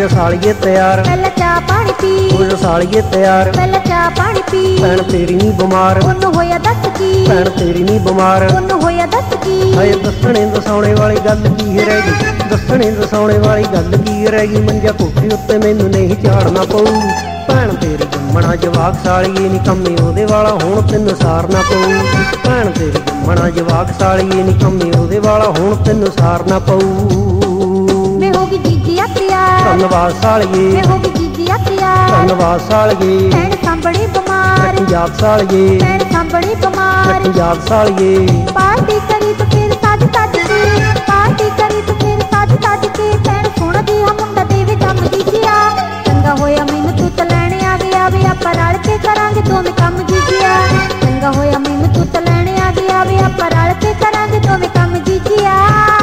ਜਾ ਸਾਲੀਏ ਤਿਆਰ, ਪਹਿਲਾਂ ਚਾਹ ਪਾਣੀ ਪੀ, ਹੋ ਜਾ ਸਾਲੀਏ ਤਿਆਰ, ਪਹਿਲਾਂ ਚਾਹ ਪਾਣੀ ਪੀ। ਭੈਣ ਤੇਰੀ ਨੀ ਬਿਮਾਰ, ਉਹਨੂੰ ਹੋਇਆ ਦੱਸ ਕੀ, ਭੈਣ ਤੇਰੀ ਨੀ ਬਿਮਾਰ। ਉਹਨੂੰ ਹੋਇਆ ਦੱਸ ਕੀ। ਹਏ ਦੱਸਣੇ ਦਸਾਉਣੇ ਵਾਲੀ ਗੱਲ ਕੀ ਰਹਿ ਗਈ, ਦੱਸਣੇ ਦਸਾਉਣੇ ਵਾਲੀ ਗੱਲ ਕੀ ਰਹਿ ਗਈ। ਮੰਜਾ ਕੋਠੀ ਉੱਤੇ ਮੈਨੂੰ ਨਹੀਂ ਝਾੜਨਾ ਪਊ। ਭੈਣ ਤੇਰੀ ਜੰਮਣਾ ਜਵਾਕ ਸਾਲੀਏ ਨੀ ਕੰਮੀ ਉਹਦੇ ਵਾਲਾ ਹੁਣ ਤੈਨੂੰ ਸਾਰਨਾ ਪਊ। ਭੈਣ ਤੇਰੀ ਜੰਮਣਾ ਜਵਾਕ ਸਾਲੀਏ ਨੀ ਕੰਮੀ ਉਹਦੇ ਵਾਲਾ ਹੁਣ ਤੈਨੂੰ ਸਾਰਨਾ ਪਊ। ਮੈਂ ਹੋ ਗਈ ਜੀਜੀਆ ਤਿਆਰ, ਧੰਨਵਾਦ ਸਾਲੀਏ, ਮੈਂ ਹੋ ਗਈ ਜੀਜੀਆ ਤਿਆਰ। ਧੰਨਵਾਦ ਸਾਲੀਏ, ਭੈਣ ਸਾਂਭਣੀ ਬਿਮਾਰ, ਪੰਜਾਬ ਸਾਲੀਏ, ਭੈਣ ਸਾਂਭਣੀ ਬਿਮਾਰ। ਪੰਜਾਬ ਸਾਲੀਏ। ਪਾਰਟੀ ਕਰੀ ਤੇ ਫਿਰ ਸੱਜ ਸੱਜ ਕੇ, ਪਾਰਟੀ ਕਰੀ ਤੇ ਫਿਰ ਸੱਜ ਸੱਜ ਕੇ। ਭੈਣ ਸੋਹਣਾ ਜਿਹਾ ਮੁੰਡਾ ਦੇਵੇ ਜੰਮ ਜੀਜੀਆ, ਚੰਗਾ ਹੋਇਆ ਮੈਨੂੰ ਤੂੰ ਤਾਂ ਲੈਣ ਆ ਗਿਆ ਵੇ। ਆਪਾਂ ਰਲ ਕੇ ਕਰਾਂਗੇ ਦੋਵੇਂ ਕੰਮ ਜੀਜੀਆ, ਚੰਗਾ ਹੋਇਆ ਮੈਨੂੰ ਤੂੰ ਤਾਂ ਲੈਣ ਆ ਗਿਆ ਵੇ। ਆਪਾਂ ਰਲ ਕੇ ਕਰਾਂਗੇ ਦੋਵੇਂ ਕੰਮ ਜੀਜੀਆ।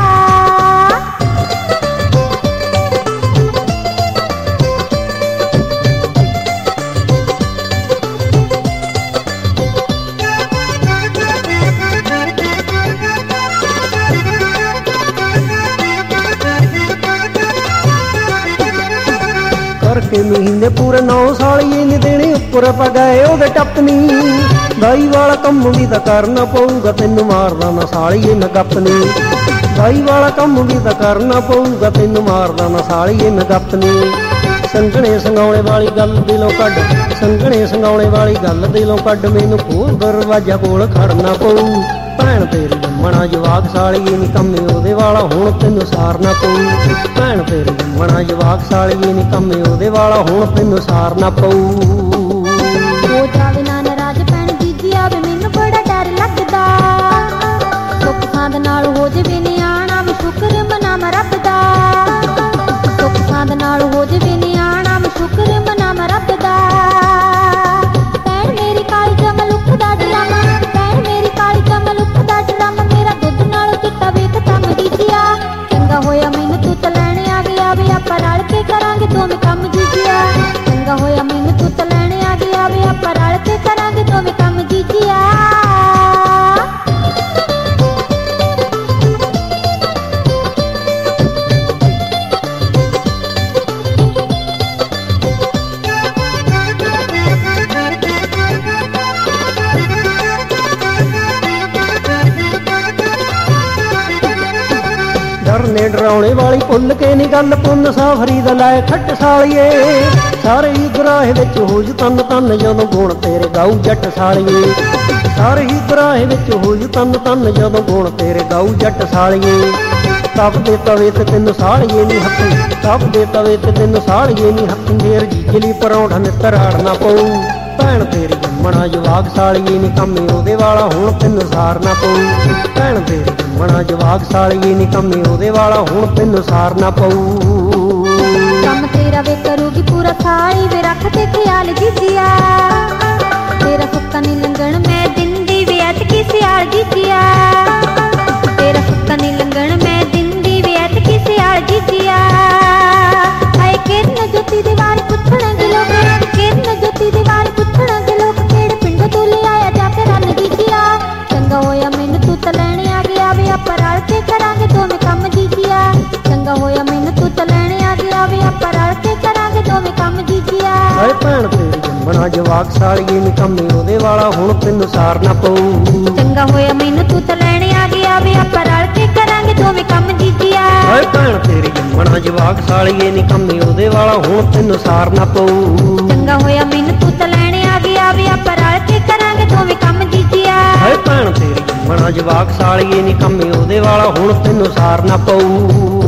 ਕਰਕੇ ਮਹੀਨੇ ਪੂਰੇ 9 ਸਾਲੀਏ ਨੀ ਦੇਣੇ ਉੱਪਰ ਪਗਾਏ ਉਹਦੇ ਟੱਪਨੀ। ਦਾਈ ਵਾਲਾ ਕੰਮ ਵੀ ਤਾਂ ਕਰਨਾ ਪਊਗਾ ਤੈਨੂੰ, ਮਾਰਦਾ ਨਾ ਸਾਲੀਏ ਮੈਂ ਗੱਪਨੀ। ਦਾਈ ਵਾਲਾ ਕੰਮ ਵੀ ਤਾਂ ਕਰਨਾ ਪਊਗਾ ਤੈਨੂੰ, ਮਾਰਦਾ ਨਾ ਸਾਲੀਏ ਮੈਂ ਗੱਪਨੀ। ਸੰਘਣੇ ਸੰਗਾਉਣੇ ਵਾਲੀ ਗੱਲ ਦਿਲੋਂ ਕੱਢ, ਸੰਘਣੇ ਸੰਗਾਉਣੇ ਵਾਲੀ ਗੱਲ ਦਿਲੋਂ ਕੱਢ। ਮੈਨੂੰ ਖੋਲ ਦਰਵਾਜ਼ਾ ਕੋਲ ਖੜਨਾ ਪਊ। ਭੈਣ ਤੇਰੀ ਜੰਮਣਾ ਜਵਾਕ ਸਾਲੀਏ ਨੀ ਕੰਮੀ ਉਹਦੇ ਵਾਲਾ ਹੁਣ ਤੈਨੂੰ ਸਾਰਨਾ ਪਊ। ਭੈਣ ਤੇਰੀ ਜੰਮਣਾ ਜਵਾਕ ਸਾਲੀਏ ਨੀ ਕੰਮੀ ਉਹਦੇ ਵਾਲਾ ਹੁਣ ਤੈਨੂੰ ਸਾਰਨਾ ਪਊ। ਹੋ ਜਾਵੇ ਨਾ ਨਾਰਾਜ਼ ਭੈਣ ਜੀਜੀ ਆਵੇ ਮੈਨੂੰ ਬੜਾ ਡਰ ਲੱਗਦਾ। ਸੁੱਖ ਸਾਂਦ ਨਾਲ ਹੋ ਜਾਵੇ ਨਿਆਣਾ ਮੈਂ ਸ਼ੁਕਰ ਮਨਾਵਾਂ ਰੱਬ ਦਾ। ਸੁੱਖ ਸਾਂਦ ਨਾਲ ਹੋ ਜਾਵੇ ਨਿਆਣਾ ਮੈਂ ਸ਼ੁਕਰ ਮਨਾਵਾਂ ਰੱਬ ਦਾ। ਭੈਣ ਮੇਰੀ ਕਾਲੀ ਜਮਲੁੱਖ ਦਾ ਡਰਾਮਾ, ਭੈਣ ਮੇਰੀ ਕਾਲੀ ਜਮਲੁੱਖ ਦਾ ਡਰਾਮਾ। ਮੇਰਾ ਦੁੱਧ ਨਾਲੋਂ ਚਿੱਟਾ ਵੇਖ ਕੰਮ ਜੀਜੀਆ, ਚੰਗਾ ਹੋਇਆ ਮੈਨੂੰ ਤੂੰ ਤਾਂ ਲੈਣ ਆ ਗਿਆ ਵੇ। ਆਪਾਂ ਰਲ ਕੇ ਕਰਾਂਗੇ ਦੋਵੇਂ ਕੰਮ ਜੀਜੀਆ, ਚੰਗਾ ਹੋਇਆ ਮੈਨੂੰ ਤੂੰ ਤਾਂ ਲੈਣ ਆ ਗਿਆ ਵੇ। ਆਪਾਂ ਰਲ ਕੇ ਕਰਾਂਗੇ ਦੋਵੇਂ ਕੰਮ ਜੀਜੀਆ। ਡਰਨੇ ਡਰਾਉਣੇ ਵਾਲੀ ਭੁੱਲ ਕੇ ਨੀ ਗੱਲ, ਪੁੰਨ ਸਾਫਰੀ ਦਾ ਲੈ ਖੱਟ ਸਾਲੀਏ। ਸਾਰੇ ਹੀ ਗਰਾਹੇ ਵਿੱਚ ਹੋ ਜੂ ਤਨ ਤਨ ਜਦੋਂ ਗੁਣ ਤੇਰੇ ਗਾਊ ਜੱਟ ਸਾਲੀਏ। ਸਾਰੇ ਹੀ ਗਰਾਹੇ ਵਿੱਚ ਹੋ ਜੂ ਤਨ ਤਨ ਜਦੋਂ ਗੁਣ ਤੇਰੇ ਗਾਊ ਜੱਟ ਸਾਲੀਏ। ਤਪਦੇ ਤਵੇ ਤੇ ਤੈਨੂੰ ਸਾਲੀਏ ਨੀ ਹੱਥੀ, ਤਪਦੇ ਤਵੇ ਤੇ ਤੈਨੂੰ ਸਾਲੀਏ ਨੀ ਹੱਥੀ। ਮੇਰ ਜੀਜਲੀ ਪਰੌਂਠਾ ਨਿੱਤਰ ਆੜਨਾ ਪਊ। ਭੈਣ ਤੇਰੀ ਜੰਮਣਾ ਜਵਾਕ ਸਾਲੀਏ ਨੀ ਕੰਮੀ ਉਹਦੇ ਵਾਲਾ ਹੁਣ ਤੈਨੂੰ ਸਾਰਨਾ ਪਊ। ਭੈਣ ਤੇਰੀ ਜੰਮਣਾ ਜਵਾਕ ਸਾਲੀਏ ਨੀ ਕੰਮੀ ਉਹਦੇ ਵਾਲਾ ਹੁਣ ਤੈਨੂੰ ਸਾਰਨਾ ਪਊ। ਕੰਮ ਤੇਰਾ ਵੇ ਕਰੂਗੀ ਪੂਰਾ ਸਾਲੀ ਵੇ, ਰੱਖ ਤੇ ਖਿਆਲ ਜੀਜੀਆ। ਤੇਰਾ ਸੁੱਕਾ ਨੀ ਲੰਘਣ ਮੈਂ ਦਿੰਦੀ ਵੇ ਐਤਕੀ ਸਿਆਲ ਜੀਜੀਆ। ਤੇਰਾ ਸੁੱਕਾ ਨੀ ਲੰਘਣ ਮੈਂ ਦਿੰਦੀ ਵੇ ਐਤਕੀ ਸਿਆਲ ਜੀਜੀਆ। ਹਾਏ ਕਿਰਨ ਜੋਤੀ ਦੇ ਵਾਰ ਪੁੱਛਣਗੇ ਲੋਕ, ਕਿਰਨ ਜੋਤੀ ਦੇ ਵਾਰ ਪੁੱਛਣਗੇ ਲੋਕ। ਕਿਹੜੇ ਪਿੰਡ ਤੋਂ ਲੈ ਆਇਆ ਜਾ ਕੇ ਰੰਨ ਜੀਜੀਆ, ਚੰਗਾ ਹੋਇਆ ਮੈਨੂੰ ਤੂੰ ਤਾਂ ਲੈਣ ਆ ਗਿਆ ਵੇ। ਆਪਾਂ ਰਲ ਕੇ ਕਰਾਂਗੇ ਦੋਵੇਂ ਕੰਮ ਜੀਜੀਆ, ਚੰਗਾ ਹੋਇਆ ਮੈਨੂੰ ਤੂੰ ਤਾਂ ਲੈਣ ਆ ਗਿਆ ਵੇ। ਆਪਾਂ ਰਲ ਕੇ ਕਰਾਂਗੇ ਦੋਵੇਂ ਕੰਮ ਜੀਜੀਆ। ਹਾਏ ਭੈਣ ਤੇਰੀ ਜੰਮਣਾ ਜਵਾਕ ਸਾਲੀਏ ਨੀ ਕੰਮੀ ਉਹਦੇ ਵਾਲਾ ਹੁਣ ਤੈਨੂੰ ਸਾਰਨਾ ਪਊ। ਚੰਗਾ ਹੋਇਆ ਮੈਨੂੰ ਤੂੰ ਤਾਂ ਲੈਣ ਆ ਗਿਆ ਵੇ। ਆਪਾਂ ਰਲ ਕੇ ਕਰਾਂਗੇ ਦੋਵੇਂ ਕੰਮ ਜੀਜੀਆ। ਹਾਏ ਭੈਣ ਤੇਰੀ ਜੰਮਣਾ ਜਵਾਕ ਸਾਲੀਏ ਨੀ ਕੰਮੀ ਉਹਦੇ ਵਾਲਾ ਹੁਣ ਤੈਨੂੰ ਸਾਰਨਾ ਪਊ। ਚੰਗਾ ਹੋਇਆ ਮੈਨੂੰ ਤੂੰ ਤਾਂ ਲੈਣ ਆ ਗਿਆ ਵੇ। ਆਪਾਂ ਰਲ ਕੇ ਕਰਾਂਗੇ ਦੋਵੇਂ ਕੰਮ ਜੀਜੀਆ। ਹਾਏ ਭੈਣ ਤੇਰੀ ਜੰਮਣਾ ਜਵਾਕ ਸਾਲੀਏ ਨੀ ਕੰਮੀ ਉਹਦੇ ਵਾਲਾ ਹੁਣ ਤੈਨੂੰ ਸਾਰਨਾ ਪਊ।